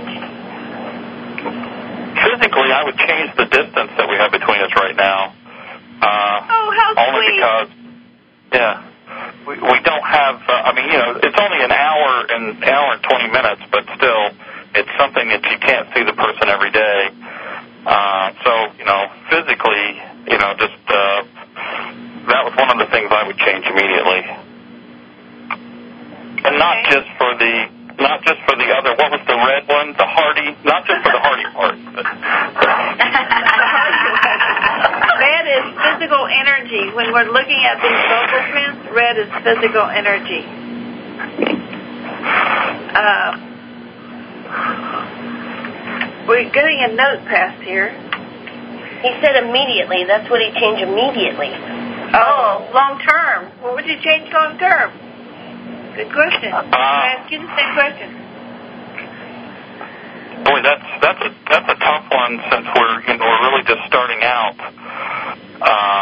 Physically, I would change the distance that we have between us right now. Uh, oh, how only sweet. because, yeah, we, we don't have, uh, I mean, you know, it's only an hour and hour and twenty minutes, but still, it's something that you can't see the person every day. Uh, so, you know, physically, you know, just, uh, that was one of the things I would change immediately. And not Okay. just for the, not just for the other, what was the red one? The hardy, not just for the hardy part. But Red is physical energy. When we're looking at these vocal prints, red is physical energy. Uh, we're getting a note passed here. He said immediately. That's what he changed immediately. Oh, long term. What would you change long term? Good question. Uh, I ask you the same question. Boy, that's that's a that's a tough one since we're you know we're really just starting out. Uh,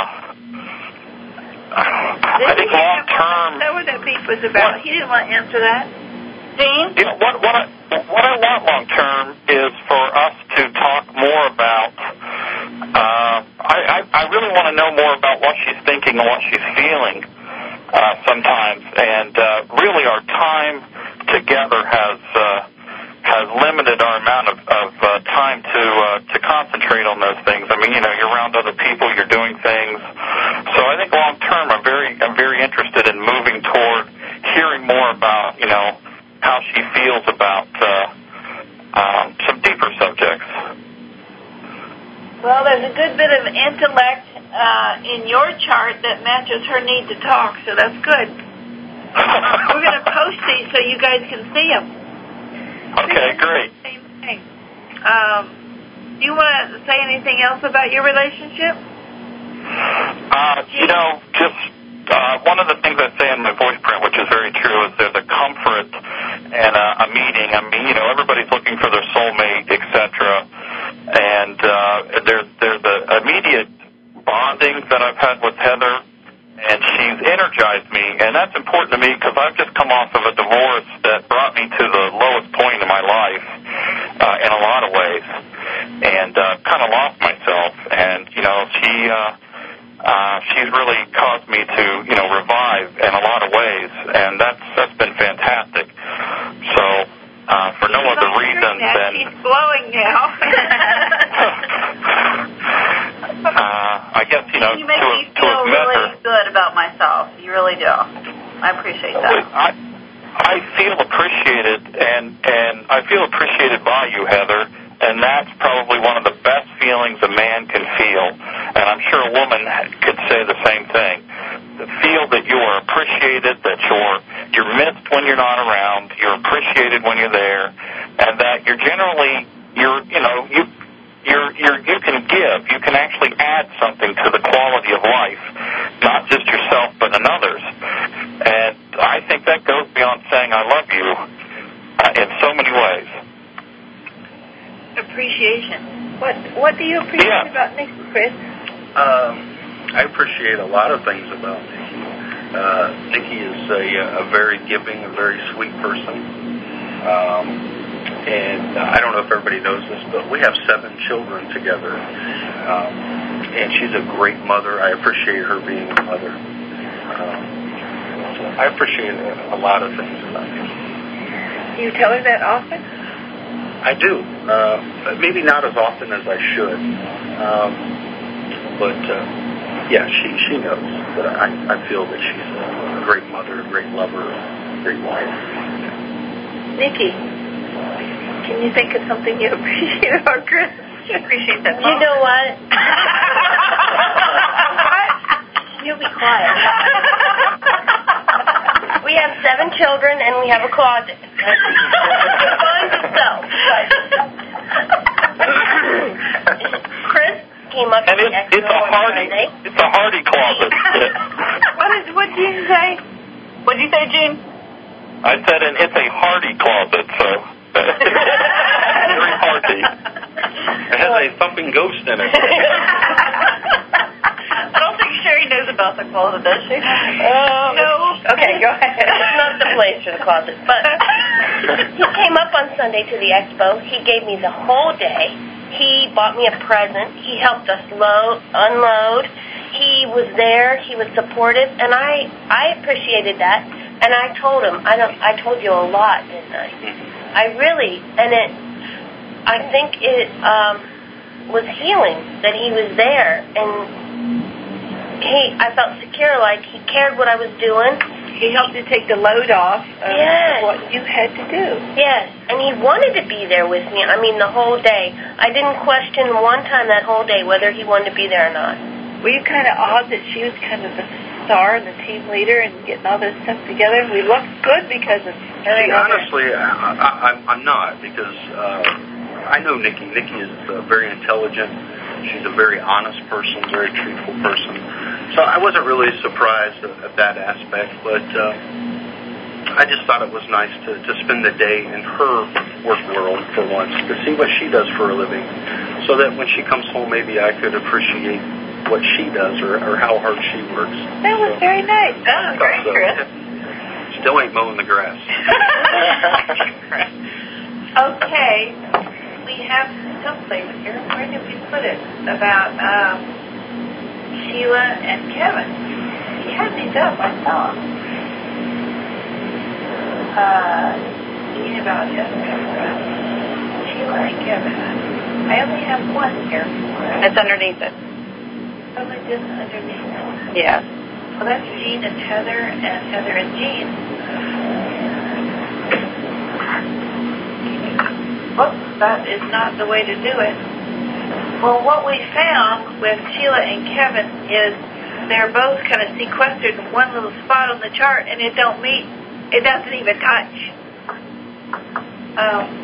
I think long term. Is that what that beep was about? What? He didn't want to answer that. Dean? You know, what what I what I want long term is for us to talk more about. Uh, I, I I really want to know more about what she's thinking and what she's feeling. Uh, sometimes, and uh, really our time together has uh, has limited our amount of, of uh, time to uh, to concentrate on those things. I mean, you know, you're around other people, you're doing things. So I think long term, I'm very I'm very interested in moving toward hearing more about you know how she feels about uh, um, some deeper subjects. Well, there's a good bit of intellect uh, in your chart that matches her need to talk, so that's good. We're going to post these so you guys can see them. Okay, great. Same thing. Um, do you want to say anything else about your relationship? Uh, you know, just uh, one of the things I say in my voice print, which is very true, is there's a comfort and uh, a meeting. I mean, you know, everybody's looking for their soulmate, et cetera. And uh, there's there's an immediate bonding that I've had with Heather, and she's energized me, and that's important to me because I've just come off of a divorce that brought me to the lowest point in my life uh, in a lot of ways, and uh, kind of lost myself. And you know, she uh, uh, she's really caused me to you know revive in a lot of ways, and that's that's been fantastic. So. Uh, for no She's other reason than... She's glowing now. uh, I guess, you know, You make to, me to feel have met really her, good about myself. You really do. I appreciate that. I, I feel appreciated, and, and I feel appreciated by you, Heather, and that's probably one of the best feelings a man can feel, and I'm sure a woman could say the same thing. To feel that you are appreciated, that you're you're missed when you're not around, you're appreciated when you're there, and that you're generally you're you know you you're you're you can give, you can actually add something to the quality of life, not just yourself but in others. And I think that goes beyond saying I love you uh, in so many ways. Appreciation. What what do you appreciate Yeah. about Nikki, Chris? Um, I appreciate a lot of things about Nikki. Uh, Nikki is a, a very giving, a very sweet person. Um, and uh, I don't know if everybody knows this, but we have seven children together. Um, and she's a great mother. I appreciate her being a mother. Um, so I appreciate a, a lot of things about her. Do you tell her that often? I do. Uh, maybe not as often as I should. Um, but, uh, yeah, she, she knows that I, I feel that she's a great mother, a great lover, a great wife. Nikki, can you think of something you appreciate about Chris? She appreciates that. You know what? You be quiet. We have seven children and we have a closet. Finds itself. Chris came up And to it, the it's a hardy, Sunday. it's a hardy closet. What did what did you say? What'd you say, Gene? I said, and it's a hardy closet, so very hardy. It has a thumping ghost in it. I don't think Sherry knows about the closet, does she? Um, no. Okay, go ahead. It's not the place for the closet. But he came up on Sunday to the expo. He gave me the whole day. He bought me a present. He helped us load, unload. He was there. He was supportive, and I I appreciated that. And I told him, I don't. I told you a lot, didn't I? I really, and it. I think it um, was healing that he was there, and he. I felt secure, like he cared what I was doing. He helped you take the load off of Yes. what you had to do. Yes, and he wanted to be there with me. I mean, the whole day. I didn't question one time that whole day whether he wanted to be there or not. Were you kind of odd that she was kind of the star and the team leader and getting all this stuff together? And we looked good because of her. See, honestly, I, I, I'm, I'm not, because uh, I know Nikki. Nikki is uh, very intelligent. She's a very honest person, very truthful person. So I wasn't really surprised at, at that aspect, but uh, I just thought it was nice to, to spend the day in her work world for once, to see what she does for a living, so that when she comes home, maybe I could appreciate what she does or, or how hard she works. That was very nice. That was great, So, Chris. still ain't mowing the grass. Okay, we have someplace here. Where did we put it? About um, Sheila and Kevin. He had these up, I saw. Uh, thinking about Jessica. Sheila and Kevin. I only have one here. It's underneath it. Probably just underneath it. Yeah. Well, that's Jean and Heather, and Heather and Jean. Whoops, that is not the way to do it. Well, what we found with Sheila and Kevin is they're both kind of sequestered in one little spot on the chart, and it don't meet, it doesn't even touch. Um,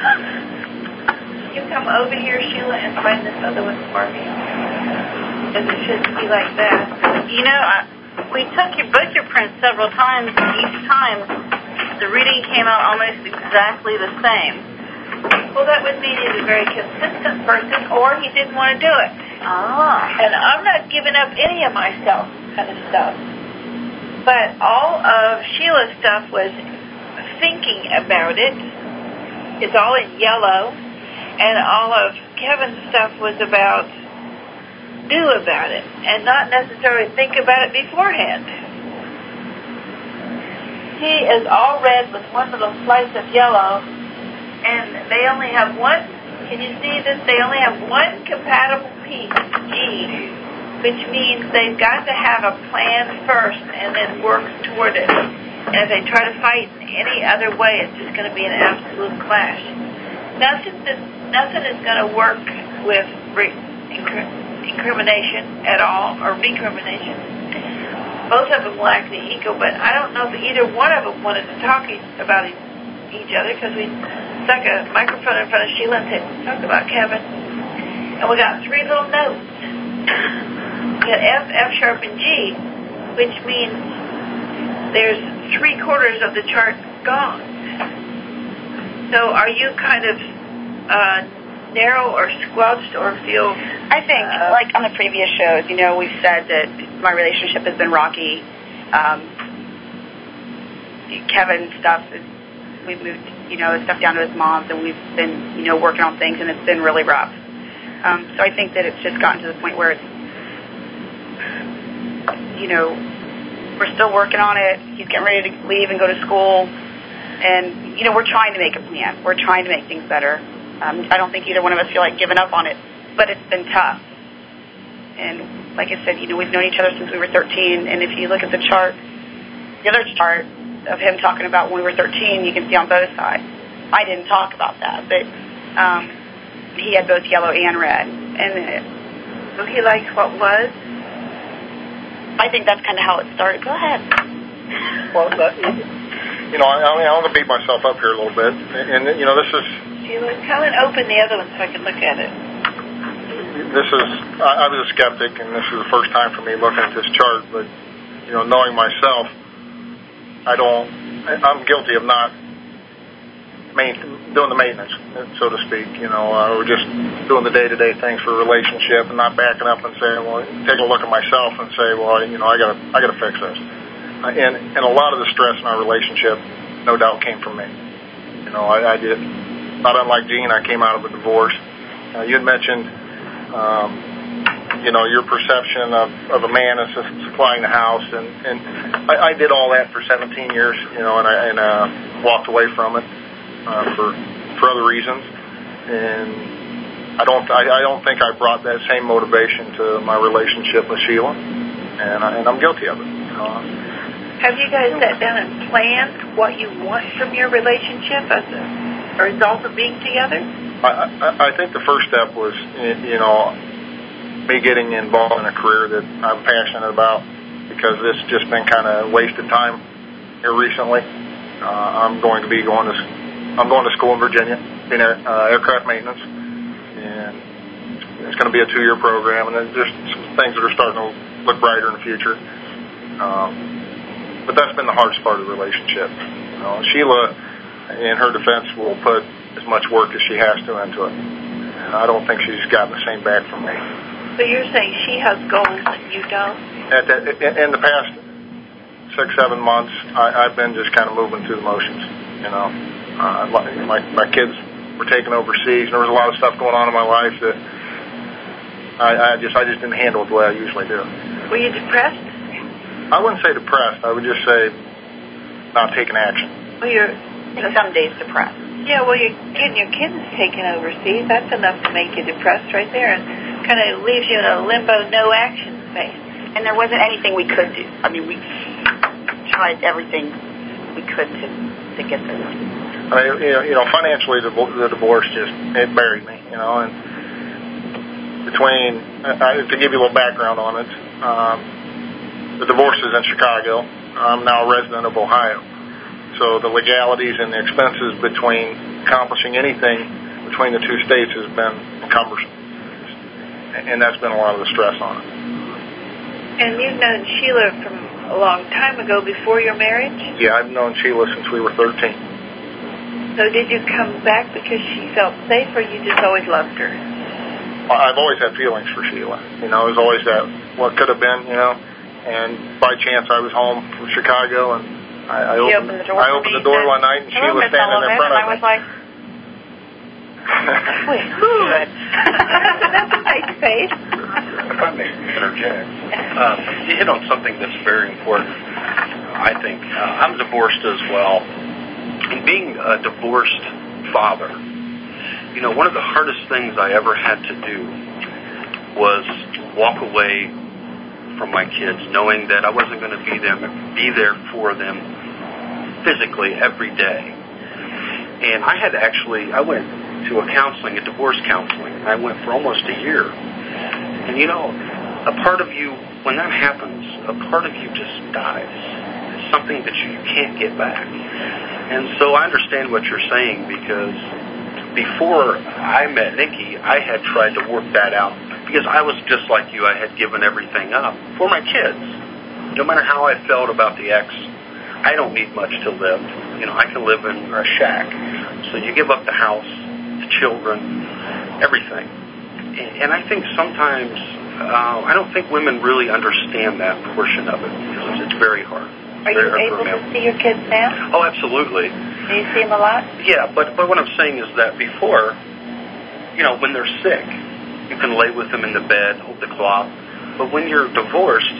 you come over here, Sheila, and find this other one for me. Because it shouldn't be like that. You know, I, we took your book your prints several times, and each time the reading came out almost exactly the same. Well, that would mean he's a very consistent person, or he didn't want to do it. Ah. And I'm not giving up any of myself kind of stuff. But all of Sheila's stuff was thinking about it. It's all in yellow. And all of Kevin's stuff was about do about it and not necessarily think about it beforehand. He is all red with one little slice of yellow, and they only have one, can you see this? They only have one compatible piece, G, which means they've got to have a plan first and then work toward it. And if they try to fight in any other way, it's just going to be an absolute clash. Nothing, that, nothing is going to work with re- incrimination at all, or recrimination. Both of them lack the ego, but I don't know if either one of them wanted to talk e- about e- each other, because we stuck a microphone in front of Sheila and said, talk about Kevin. And we got three little notes. We got F, F sharp, and G, which means there's three quarters of the chart gone. So are you kind of uh, narrow or squelched or feel... I think, uh, like on the previous shows, you know, we've said that my relationship has been rocky. Um, Kevin's stuff, is, we've moved, you know, stuff down to his mom's, and we've been, you know, working on things, and it's been really rough. Um, so I think that it's just gotten to the point where it's you know, we're still working on it. He's getting ready to leave and go to school. And, you know, we're trying to make a plan. We're trying to make things better. Um, I don't think either one of us feel like giving up on it, but it's been tough. And like I said, you know, we've known each other since we were thirteen, and if you look at the chart, the other chart of him talking about when we were thirteen, you can see on both sides. I didn't talk about that, but um, he had both yellow and red. And it, so he likes what was? I think that's kind of how it started. Go ahead. Well, that, you know, I, I mean, I'm going to beat myself up here a little bit. And, you know, this is... Sheila, come and open the other one so I can look at it. This is, I, I was a skeptic, and this is the first time for me looking at this chart, but, you know, knowing myself, I don't, I'm guilty of not main, doing the maintenance, so to speak, you know, uh, or just doing the day-to-day things for a relationship and not backing up and saying, well, take a look at myself and say, well, you know, I gotta, I gotta fix this. Uh, and, and a lot of the stress in our relationship, no doubt, came from me. You know, I, I did, not unlike Gene, I came out of a divorce. Uh, you had mentioned, um, you know, your perception of, of a man as supplying the house, and, and I, I did all that for seventeen years, you know, and I and, uh, walked away from it uh, for for other reasons, and I don't I, I don't think I brought that same motivation to my relationship with Sheila, and, I, and I'm guilty of it. Uh, Have you guys sat down and planned what you want from your relationship as a result of being together? I, I, I think the first step was, you know, me getting involved in a career that I'm passionate about, because it's just been kind of wasted time here recently. Uh, I'm going to be going to I'm going to school in Virginia, in air, uh, aircraft maintenance, and it's going to be a two-year program, and there's just some things that are starting to look brighter in the future. Um, but that's been the hardest part of the relationship. You know, Sheila, in her defense, will put as much work as she has to into it. And I don't think she's gotten the same back from me. So you're saying she has goals and you don't? At that, in the past six, seven months, I, I've been just kind of moving through the motions. You know, uh, my my kids were taken overseas, and there was a lot of stuff going on in my life that I, I just I just didn't handle it the way I usually do. Were you depressed? I wouldn't say depressed. I would just say not taking action. Well, you're some days depressed. Yeah, well, you're getting your kids taken overseas. That's enough to make you depressed right there, and kind of leaves you in a limbo, no action space. And there wasn't anything we could do. I mean, we tried everything we could to to get there. I mean, you know, you know financially, the, the divorce just it buried me. You know, and between uh, to give you a little background on it, um, the divorce is in Chicago. I'm now a resident of Ohio. So the legalities and the expenses between accomplishing anything between the two states has been cumbersome. And that's been a lot of the stress on it. And you've known Sheila from a long time ago, before your marriage? Yeah, I've known Sheila since we were thirteen. So did you come back because she felt safe, or you just always loved her? I've always had feelings for Sheila. You know, it was always that what could have been, you know. And by chance I was home from Chicago, and I, I opened, opened the door, I opened the door one night, and she was standing in front of me. I was like, wait, good. That's a nice face. If I may interject, uh, you hit on something that's very important, I think. Uh, I'm divorced as well. And being a divorced father, you know, one of the hardest things I ever had to do was walk away from my kids, knowing that I wasn't going to be them, be there for them physically every day. And I had actually, I went to a counseling, a divorce counseling. I went for almost a year. And you know, a part of you, when that happens, a part of you just dies. It's something that you can't get back. And so I understand what you're saying, because before I met Nikki, I had tried to work that out. Because I was just like you, I had given everything up for my kids. No matter how I felt about the ex, I don't need much to live. You know, I can live in a shack. So you give up the house, the children, everything. And I think sometimes, uh, I don't think women really understand that portion of it, because it's very hard. Are you able to see your kids now? Oh, absolutely. Do you see them a lot? Yeah, but, but what I'm saying is that before, you know, when they're sick, you can lay with them in the bed, hold the cloth. But when you're divorced,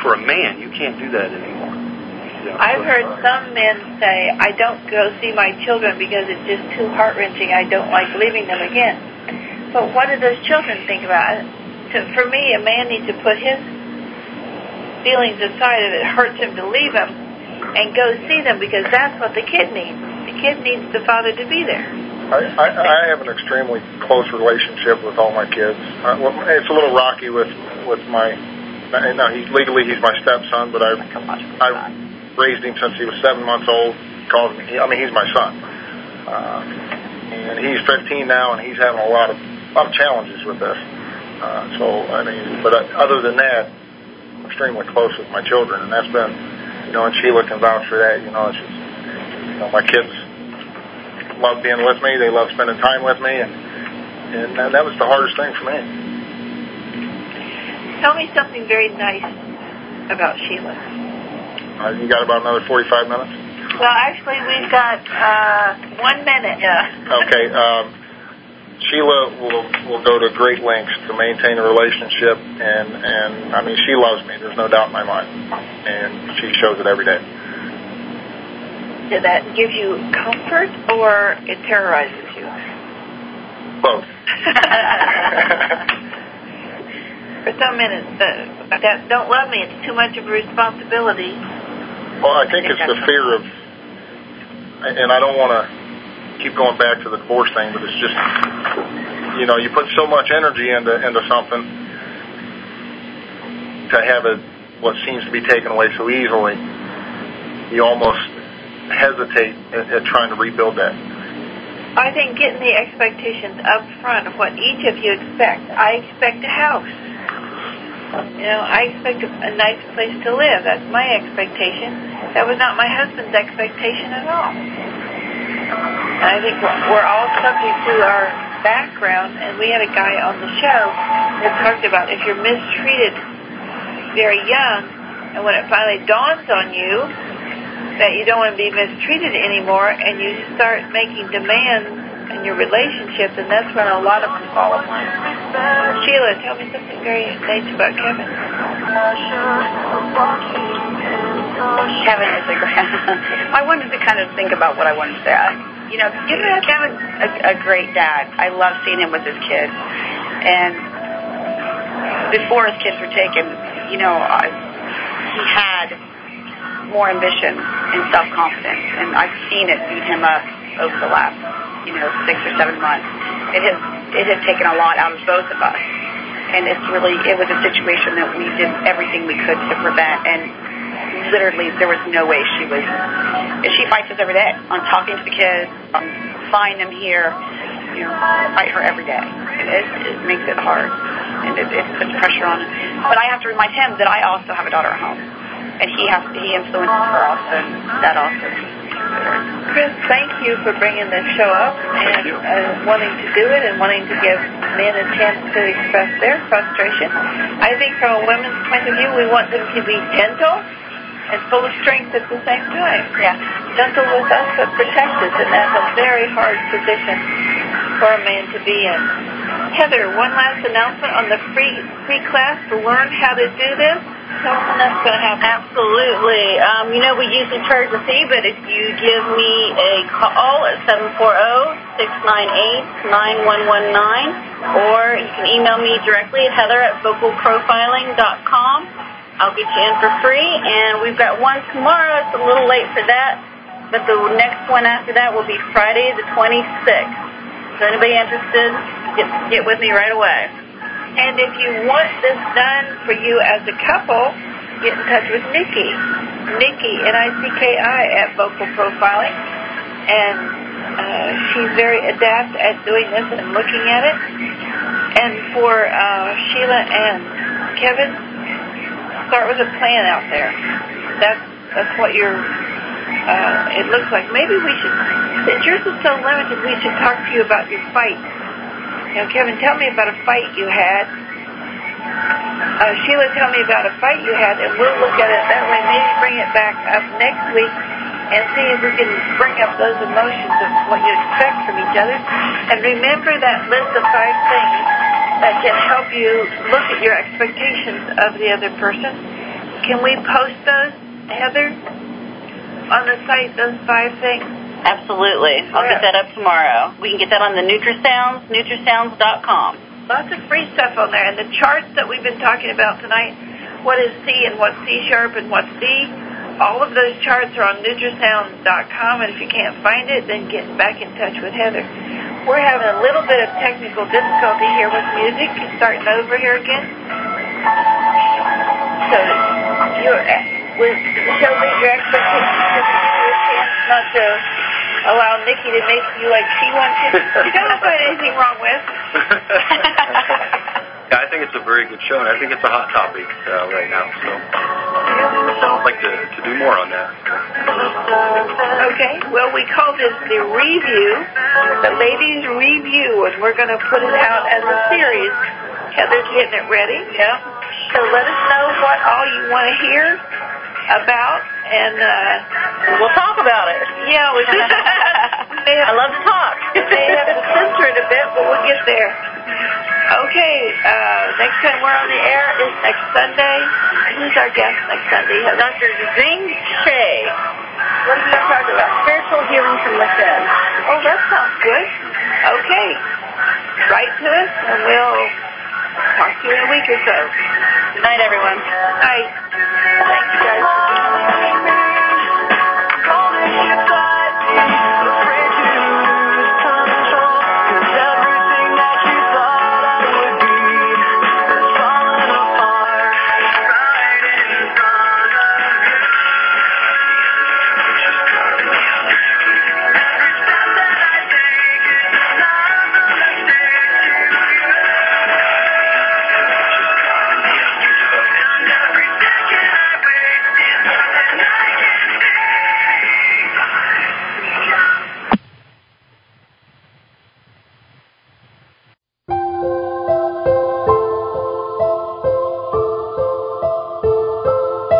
for a man, you can't do that anymore. Yeah. I've heard some men say, I don't go see my children because it's just too heart-wrenching. I don't like leaving them again. But what do those children think about it? So for me, a man needs to put his feelings aside if it hurts him to leave them and go see them, because that's what the kid needs. The kid needs the father to be there. I, I, I have an extremely close relationship with all my kids. Uh, well, it's a little rocky with with my. No, he's legally he's my stepson, but I've I've raised him since he was seven months old. Calls me. I mean, he's my son, uh, and he's fifteen now, and he's having a lot of a lot of challenges with this. Uh, so I mean, but other than that, I'm extremely close with my children, and that's been, you know, and Sheila can vouch for that. You know, it's just, you know, my kids love being with me. They love spending time with me, and and that was the hardest thing for me. Tell me something very nice about Sheila. Uh, you got about another forty-five minutes? Well, actually, we've got uh, one minute. Yeah. Okay. Um, Sheila will will go to great lengths to maintain a relationship, and, and I mean, she loves me. There's no doubt in my mind, and she shows it every day. Did that give you comfort, or it terrorizes you? Both. For some minutes, uh, that don't love me. It's too much of a responsibility. Well, I think, I think it's the fear of, and I don't want to keep going back to the divorce thing, but it's just, you know, you put so much energy into into something to have it, what seems to be taken away so easily, you almost hesitate at, at trying to rebuild that. I think getting the expectations up front of what each of you expect. I expect a house. You know, I expect a, a nice place to live. That's my expectation. That was not my husband's expectation at all. And I think we're, we're all subject to our background, and we had a guy on the show that talked about if you're mistreated very young, and when it finally dawns on you that you don't want to be mistreated anymore, and you start making demands in your relationship, and that's when a lot of them fall apart. Sheila, tell me something very nice about Kevin. Kevin is a great. I wanted to kind of think about what I wanted to say. I, you know, Kevin's a, a great dad. I love seeing him with his kids. And before his kids were taken, you know, I, he had more ambition and self-confidence, and I've seen it beat him up over the last, you know, six or seven months. It has it has taken a lot out of both of us, and it's really it was a situation that we did everything we could to prevent, and literally there was no way she was. She fights us every day on talking to the kids, on flying them here, you know, fight her every day, and it, it makes it hard, and it, it puts pressure on. But I have to remind him that I also have a daughter at home, and he has he influences her also, and that also. Chris, thank you for bringing this show up and uh, wanting to do it and wanting to give men a chance to express their frustration. I think from a women's point of view, we want them to be gentle and full of strength at the same time. Yeah. Gentle with us, but protect us, and that's a very hard position for a man to be in. Heather, one last announcement on the free free class to learn how to do this. Tell them when that's going to happen. Absolutely. Um, you know, we usually charge a fee, but if you give me a call at seven four zero, six nine eight, nine one one nine, or you can email me directly at heather at vocal profiling dot com. I'll get you in for free, and we've got one tomorrow. It's a little late for that, but the next one after that will be Friday the twenty-sixth. So anybody interested, get, get with me right away. And if you want this done for you as a couple, get in touch with Nikki. Nikki, N I C K I, at Vocal Profiling. And uh, she's very adept at doing this and looking at it. And for uh, Sheila and Kevin, start with a plan out there. That's, that's what you're, uh, it looks like. Maybe we should, since yours is so limited, we should talk to you about your fight. Now, Kevin, tell me about a fight you had. Uh, Sheila, tell me about a fight you had, and we'll look at it that way. Maybe bring it back up next week and see if we can bring up those emotions of what you expect from each other. And remember that list of five things that can help you look at your expectations of the other person can we post those, Heather, on the site, those five things? Absolutely. I'll Yeah. get that up tomorrow. We can get that on the Nutrisounds, Nutrisounds dot com. Lots of free stuff on there. And the charts that we've been talking about tonight, what is C and what's C sharp and what's D, all of those charts are on Nutrisounds dot com. And if you can't find it, then get back in touch with Heather. We're having a little bit of technical difficulty here with music. Starting over here again. So, you're, was the show meet your expectations? Did you give you a chance not to allow Nikki to make you like she wants you? You don't find anything wrong with. Yeah, I think it's a very good show, and I think it's a hot topic uh, right now. So, so I'd like to, to do more on that. Okay, well, we call this the review, the ladies' review, and we're going to put it out as a series. Heather's getting it ready. Yeah. So let us know what all you want to hear about, and uh, we'll talk about it. Yeah, we may have, I love to talk. We may have to censor it a bit, but we'll get there. Okay, uh, next time we're on the air is next Sunday. Who's our guest next Sunday? Doctor Zing Shea. What are we going to talk about? Spiritual healing from within. Oh, that sounds good. Okay. Write to us, and we'll talk to you in a week or so. Good night, everyone. Good night.